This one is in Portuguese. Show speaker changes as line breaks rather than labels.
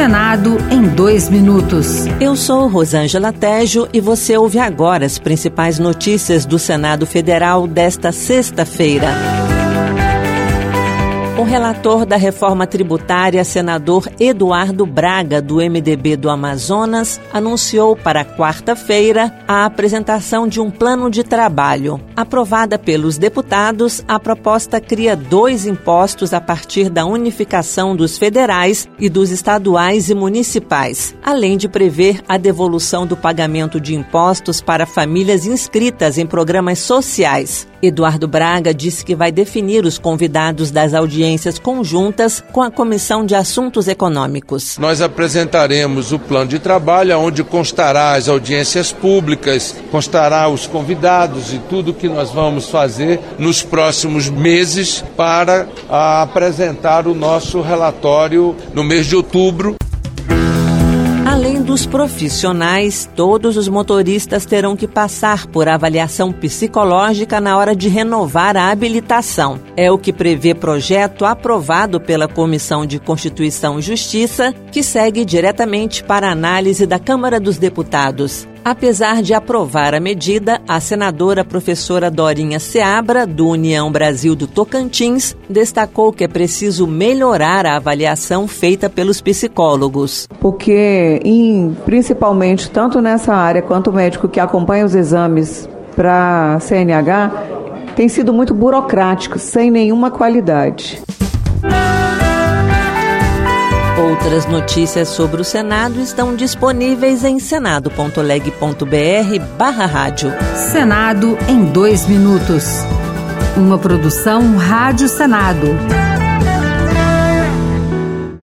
Senado em 2 minutos.
Eu sou Rosângela Tejo e você ouve agora as principais notícias do Senado Federal desta sexta-feira. O relator da reforma tributária, senador Eduardo Braga, do MDB do Amazonas, anunciou para quarta-feira a apresentação de um plano de trabalho. Aprovada pelos deputados, a proposta cria 2 impostos a partir da unificação dos federais e dos estaduais e municipais, além de prever a devolução do pagamento de impostos para famílias inscritas em programas sociais. Eduardo Braga disse que vai definir os convidados das audiências conjuntas com a Comissão de Assuntos Econômicos.
Nós apresentaremos o plano de trabalho, onde constará as audiências públicas, constará os convidados e tudo que nós vamos fazer nos próximos meses para apresentar o nosso relatório no mês de outubro.
Além dos profissionais, todos os motoristas terão que passar por avaliação psicológica na hora de renovar a habilitação. É o que prevê projeto aprovado pela Comissão de Constituição e Justiça, que segue diretamente para a análise da Câmara dos Deputados. Apesar de aprovar a medida, a senadora professora Dorinha Seabra, do União Brasil do Tocantins, destacou que é preciso melhorar a avaliação feita pelos psicólogos.
Porque, principalmente, tanto nessa área quanto o médico que acompanha os exames para CNH, tem sido muito burocrático, sem nenhuma qualidade.
Outras notícias sobre o Senado estão disponíveis em senado.leg.br/rádio.
Senado em 2 minutos. Uma produção Rádio Senado.